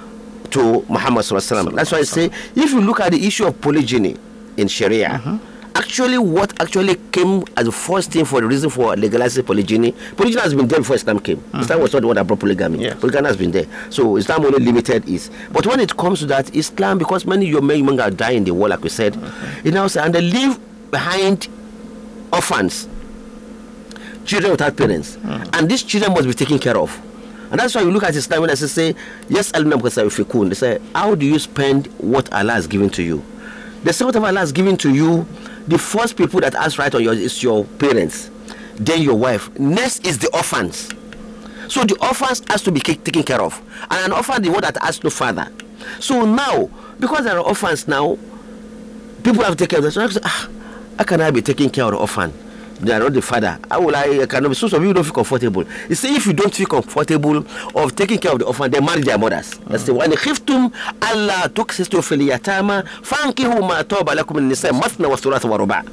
to Muhammad sallallahu alaihi wasallam. That's why I say, if you look at the issue of polygyny in Sharia. Actually, what actually came as the first thing for the reason for legalizing polygyny has been there before Islam came. Islam was not the one that brought polygamy. Polygamy has been there. So Islam only limited is. But when it comes to that, Islam, because many young are dying in the world, like we said, it now says, and they leave behind orphans, children without parents, and these children must be taken care of. And that's why you look at Islam when I say, yes, they say, how do you spend what Allah has given to you? The same whatever Allah has given to you, the first people that has right on yours is your parents, then your wife. Next is the orphans. So the orphans has to be taken care of, and an orphan is the one that has no father. So now, because there are orphans now, people have to take care of them. So how can I be taking care of the orphan? They are not the father. How will I cannot be? So some people don't feel comfortable. You see, if you don't feel comfortable of taking care of the orphan, they marry their mothers. That's the one. Khiftum Allah tuksistu fil yatama fankihu ma taba lakum min nisa mathna wa thulatha wa ruba'.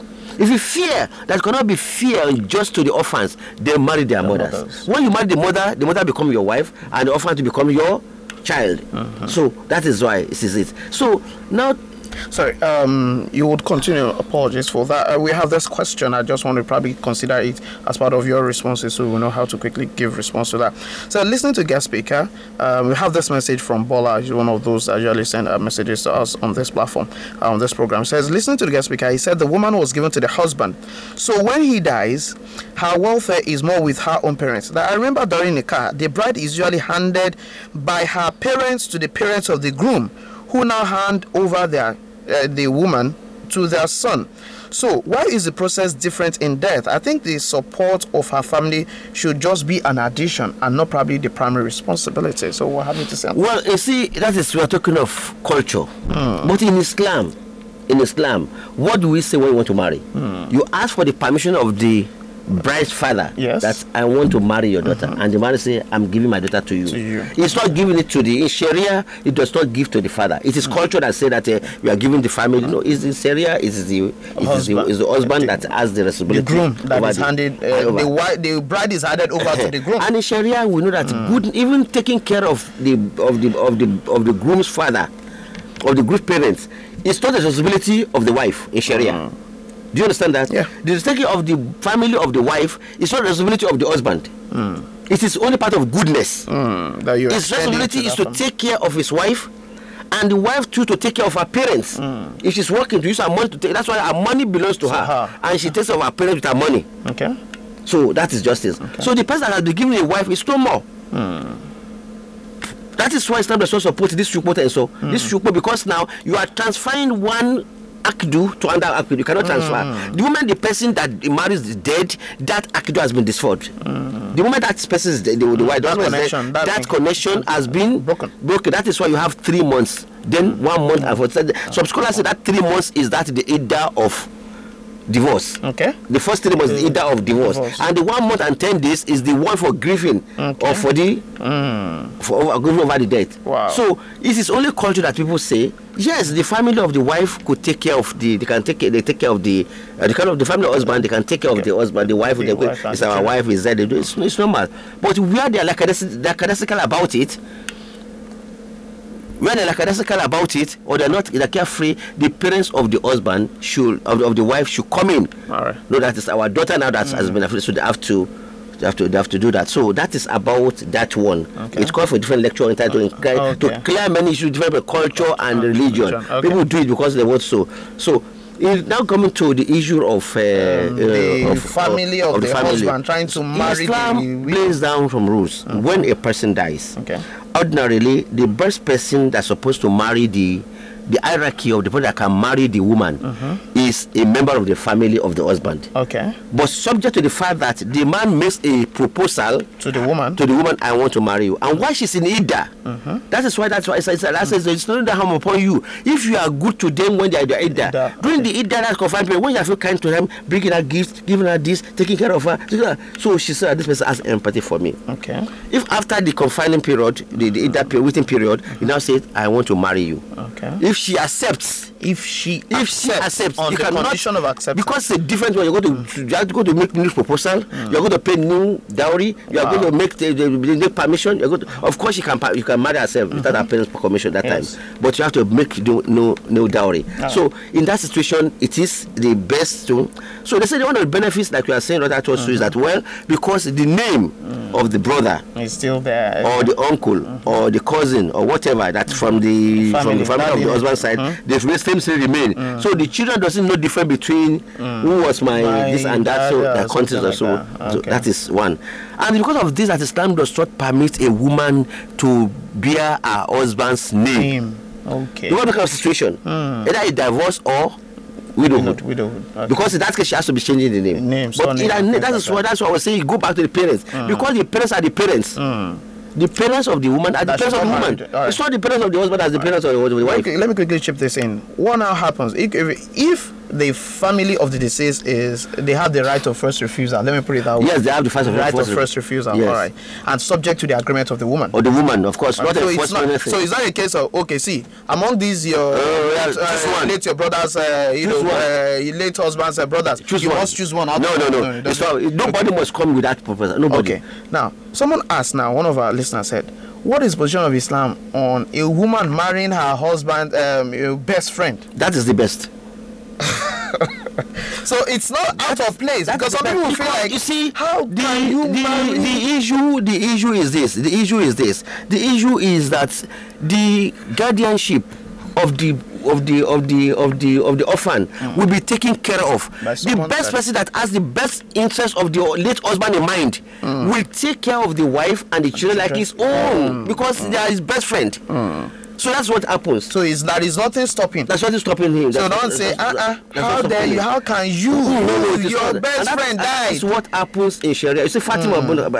If you fear that cannot be fear just to the orphans, they marry their mothers. When you marry the mother become your wife, and the orphan to become your child. So that is why this is it. So now. Sorry, you would continue. Apologies for that. We have this question. I just want to probably consider it as part of your responses, so we know how to quickly give response to that. So, listening to guest speaker, we have this message from Bola. He's one of those that usually send messages to us on this platform, on this program. It says, listening to the guest speaker, he said the woman was given to the husband. So when he dies, her welfare is more with her own parents. That I remember during the car, the bride is usually handed by her parents to the parents of the groom, who now hand over the woman to their son. So why is the process different in death? I think the support of her family should just be an addition and not probably the primary responsibility. So what have you to say? Well, you see, that is, we are talking of culture. But in Islam, what do we say when we want to marry? You ask for the permission of the bride's father, that I want to marry your daughter, and the man say, I'm giving my daughter to you. It's not giving it to in Sharia, it does not give to the father. It is culture that say that we are giving the family. No, it's in Sharia, it is the husband that has the responsibility. The groom that is handed, the bride is handed over to the groom. And in Sharia, we know that good, even taking care of the groom's father, of the groom's parents, it's not the responsibility of the wife in Sharia. Do you understand that? Yeah. The taking of the family of the wife is not the responsibility of the husband. It is only part of goodness. His responsibility is to take care of his wife, and the wife too to take care of her parents. If she's working to use her money to take, that's why her money belongs to her, and she takes care of her parents with her money. Okay. So that is justice. Okay. So the person that has been given a wife is no more. That is why Islam does not support this shukmota and so this shukmota, because now you are transferring one akdu to another akdu. You cannot transfer. The moment the person that marries is dead, that akdu has been dissolved. The moment that person is dead, the wife, that connection has been broken. That is why you have 3 months. Then 1 month after. Some scholars say that 3 months is that the iddah of divorce. Okay. The first 3 months is the iddah of divorce, and the 1 month and 10 days is the one for grieving or for the for grieving over the death. Wow. So it is only culture that people say yes, the family of the wife could take care of they take care of the kind of the family of the husband. They can take care of the husband. The wife, it's our wife is there. It's normal. But where they are lackadaisical about it. When they're lackadaisical about it, or they're carefree, the parents of the husband of the wife should come in. All right. No, that is our daughter now that has been affected, so they have to do that. So that is about that one. Okay. It's called for different lecture to clear many issues, different culture and religion. Okay. People do it because they want so. So now coming to the issue of the family of the husband trying to marry. Islam lays down some rules when a person dies. Okay. Ordinarily, the first person that's supposed to marry the the hierarchy of the person that can marry the woman is a member of the family of the husband. Okay. But subject to the fact that the man makes a proposal To the woman. I want to marry you. And while she's in Ida, that's why it's not that harm upon you. If you are good to them when they are in the Ida, during the Ida, that's confined period, when you feel kind to them, bringing her gifts, giving her this, taking care of her. So she said, this person has empathy for me. Okay. If after the confining period, the Ida waiting period, you now say, I want to marry you. Okay. If she accepts, If she accepts you on the cannot, condition of acceptance. because it's a different one. You're going to make new proposal. You're going to pay new dowry. You're going to make the permission. You're going to, of course, you can marry herself without her parents' permission that time. But you have to make no dowry. So in that situation, it is the best to. So they say one of the benefits, like we are saying, that also is that because the name of the brother is still there, or the uncle or the cousin or whatever that's from the family of the husband's side, they same remain. So the children doesn't know difference between who was my this and that. So that context also. So that is one. And because of this, that Islam does not permit a woman to bear her husband's name. Okay. The one kind of situation, either a divorce or widowhood. Okay. Because in that case, she has to be changing the name. But that's why I was saying, go back to the parents. Because the parents are the parents. The parents of the woman are the parents of the woman. Right. It's not the parents of the husband as the parents of the wife. Let me quickly chip this in. What now happens if the family of the deceased they have the right of first refusal? Let me put it that way. Yes, they have the right of first refusal. Yes. All right, and subject to the agreement of the woman. Or the woman, of course. Not so it's not a case of among these your late your brothers, late husbands and brothers. You must choose one. No. Nobody must come with that proposal. Nobody. Okay. Now, someone asked. Now, one of our listeners said, what is the position of Islam on a woman marrying her husband, best friend? That is the best. So it's not out of place, because some people feel like, you see, how can you marry? The issue is this. The issue is that the guardianship of the orphan will be taken care of. The best person that has the best interest of the late husband in mind will take care of the wife and the children like his own, because they are his best friend. So that's what happens. So that is nothing stopping. That's what is stopping him. So don't say, how dare you? How can you? Your best friend died. That's what happens in Sharia. You see Fatima,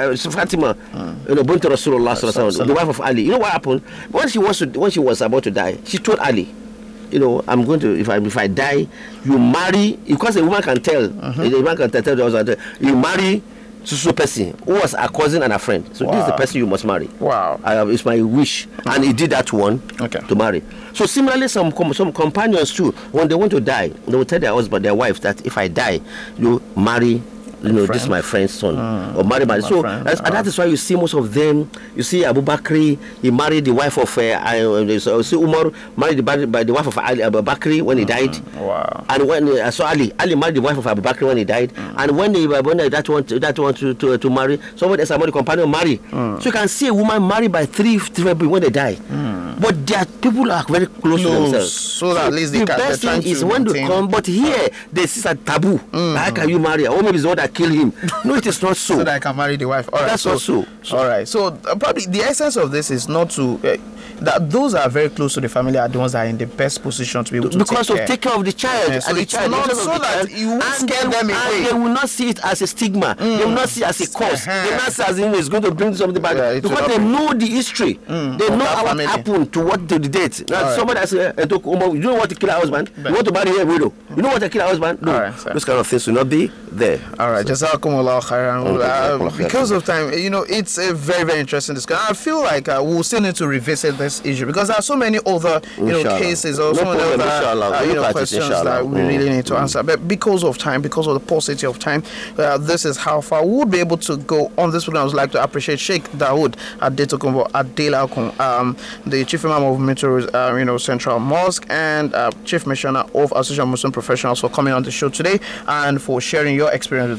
Bint Rasulullah, the wife of Ali. You know what happened? When she was about to die, she told Ali, I'm going to, if I die, you marry, because a woman can tell, a woman can tell the husband, you marry so person who was a cousin and a friend. So this is the person you must marry. Wow. It's my wish. And he did that one to marry. So similarly, some companions too, when they want to die, they will tell their husband, their wife, that if I die, you marry, this is my friend's son, or marry my. So that is why you see most of them. You see Abu Bakr, he married the wife of see Umar married the wife of Abu Bakr when he died. Wow. And when Ali married the wife of Abu Bakr when he died. And when that want to marry, somebody else, somebody companion marry. So you can see a woman married by three people when they die. But their people are very close to themselves. So that at least the best thing is when they come. But here this is a taboo. How can you marry? Or maybe it's what kill him. No, it is not so. So that I can marry the wife. All right, that's not so. All right. So probably the essence of this is not to that those are very close to the family are the ones that are in the best position to be able to take care of the child. So it's not so that you won't scare them away. And they will not see it as a stigma. They will not see it as a cause. They will not see it as it's going to bring something back, because they know the history. They know what happened to what the date. Now somebody has you know what to kill a husband? You want to marry a widow? You know what to kill a husband? No. Those kind of things will not be there. All right. Jazakumullah khairan. Because of time, it's a very, very interesting discussion. I feel like we'll still need to revisit this issue, because there are so many other cases or so many other questions that we really need to answer. But because of time, because of the paucity of time, this is how far we would be able to go on this program. I would like to appreciate Sheikh Dawood Adetokunbo Adelakun, the Chief Imam of Metro Central Mosque and Chief Missioner of Association of Muslim Professionals, for coming on the show today and for sharing your experience with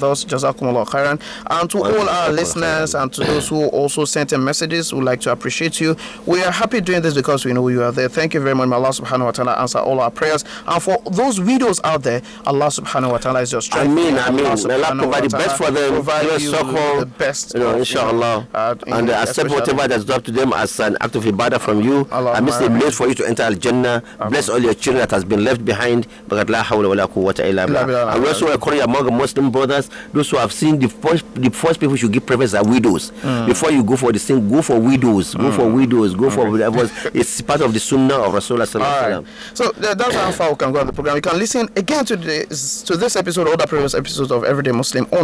us. Jazakumullah khairan. And to all our listeners and to those who also sent in messages, we'd like to appreciate you. We are happy doing this because we know you are there. Thank you very much. May Allah subhanahu wa ta'ala answer all our prayers. And for those widows out there, Allah subhanahu wa ta'ala is your strength. Ameen. May Allah provide the best for them. Provide you the best. Inshallah. And accept whatever that's done to them as an act of ibadah from you. I miss the place for you to enter Al-Jannah. Bless all your children that has been left behind. And we also encourage among Muslim brothers, those who have seen the first people should give preference are widows. Before you go for this thing, go for widows. Go for widows. Go for whatever. It's part of the sunnah of Rasulullah sallallahu alaihi wasallam. So that's how far we can go on the program. You can listen again to this episode or other previous episodes of Everyday Muslim on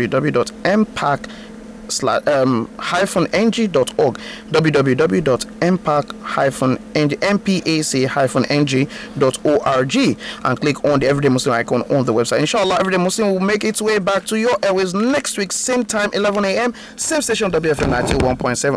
www.mpac-ng.org www.mpac-ng.org and click on the Everyday Muslim icon on the website. Inshallah, Everyday Muslim will make its way back to your airways next week, same time, 11 a.m., same station, WFM 91.7.